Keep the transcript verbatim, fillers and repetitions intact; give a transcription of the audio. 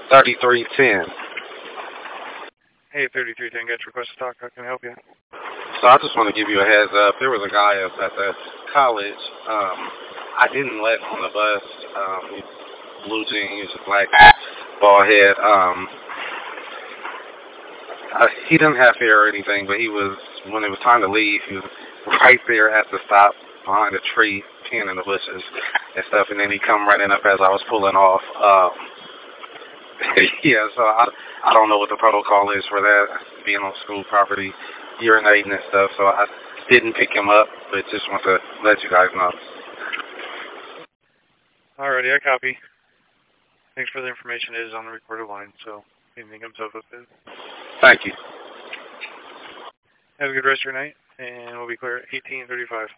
thirty-three ten. Hey, thirty-three ten, got your request to talk. How can I help you? So I just want to give you a heads up. There was a guy up at the college. Um, I didn't let on the bus. Um, he's blue jean. He's a black bald head. Um, uh, he didn't have hair or anything, but he was, when it was time to leave, he was right there at the stop behind a tree, peeing in the bushes and stuff. And then he come running up as I was pulling off. Um, yeah, so I, I don't know what the protocol is for that, being on school property, urinating and stuff. So I didn't pick him up, but just want to let you guys know. Alrighty, I copy. Thanks for the information. It is on the recorded line, so if anything comes up with it. Thank you. Have a good rest of your night, and we'll be clear at eighteen thirty-five.